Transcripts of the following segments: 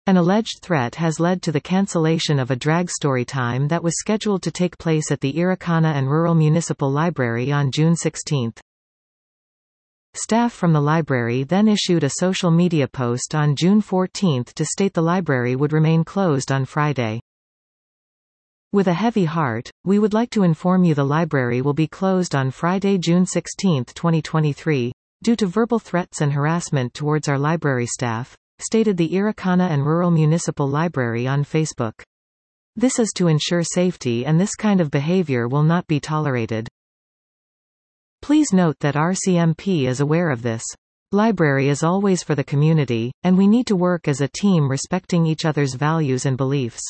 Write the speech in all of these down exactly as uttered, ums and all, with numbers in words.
An alleged threat has led to the cancellation of a drag storytime that was scheduled to take place at the Irikana and Rural Municipal Library on June sixteenth. Staff from the library then issued a social media post on June fourteenth to state the library would remain closed on Friday. With a heavy heart, we would like to inform you the library will be closed on Friday, June sixteenth, twenty twenty-three, due to verbal threats and harassment towards our library staff, stated the Irikana and Rural Municipal Library on Facebook. This is to ensure safety, and this kind of behavior will not be tolerated. Please note that R C M P is aware of this. Library is always for the community, and we need to work as a team respecting each other's values and beliefs.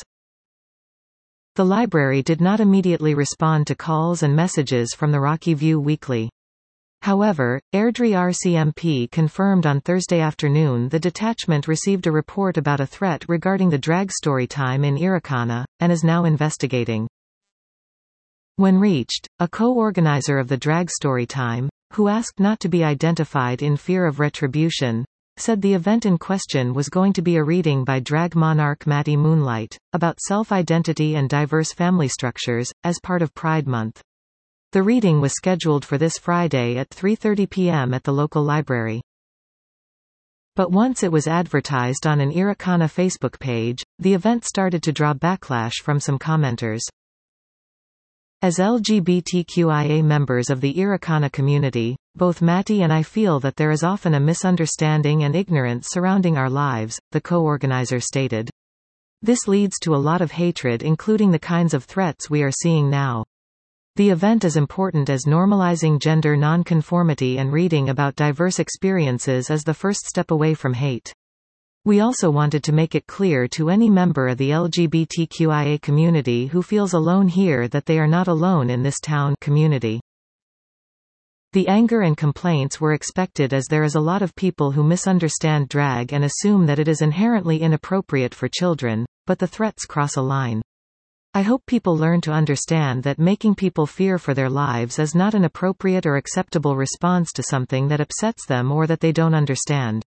The library did not immediately respond to calls and messages from the Rocky View Weekly. However, Airdrie R C M P confirmed on Thursday afternoon the detachment received a report about a threat regarding the drag story time in Irikana, and is now investigating. When reached, a co-organizer of the drag story time, who asked not to be identified in fear of retribution, said the event in question was going to be a reading by drag monarch Matty Moonlight, about self-identity and diverse family structures, as part of Pride Month. The reading was scheduled for this Friday at three thirty p m at the local library. But once it was advertised on an Irikana Facebook page, the event started to draw backlash from some commenters. As L G B T Q I A members of the Irikana community, both Matty and I feel that there is often a misunderstanding and ignorance surrounding our lives, the co-organizer stated. This leads to a lot of hatred, including the kinds of threats we are seeing now. The event is important as normalizing gender non-conformity and reading about diverse experiences is the first step away from hate. We also wanted to make it clear to any member of the L G B T Q I A community who feels alone here that they are not alone in this town community. The anger and complaints were expected as there is a lot of people who misunderstand drag and assume that it is inherently inappropriate for children, but the threats cross a line. I hope people learn to understand that making people fear for their lives is not an appropriate or acceptable response to something that upsets them or that they don't understand.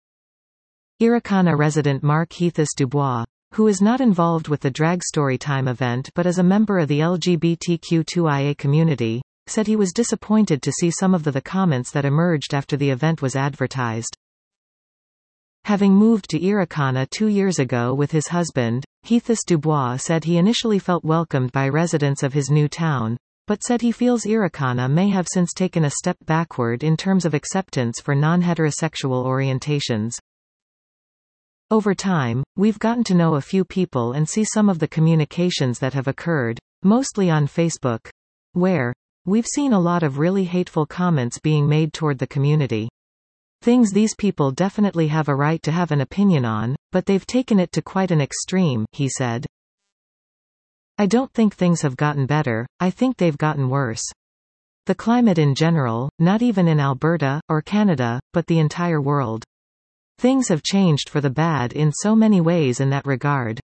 Irikana resident Mark Heathis Dubois, who is not involved with the drag storytime event but is a member of the L G B T Q I A community, said he was disappointed to see some of the, the comments that emerged after the event was advertised. Having moved to Irikana two years ago with his husband, Heathis Dubois said he initially felt welcomed by residents of his new town, but said he feels Irikana may have since taken a step backward in terms of acceptance for non-heterosexual orientations. Over time, we've gotten to know a few people and see some of the communications that have occurred, mostly on Facebook, where we've seen a lot of really hateful comments being made toward the community. Things these people definitely have a right to have an opinion on, but they've taken it to quite an extreme, he said. I don't think things have gotten better, I think they've gotten worse. The climate in general, not even in Alberta, or Canada, but the entire world. Things have changed for the bad in so many ways in that regard.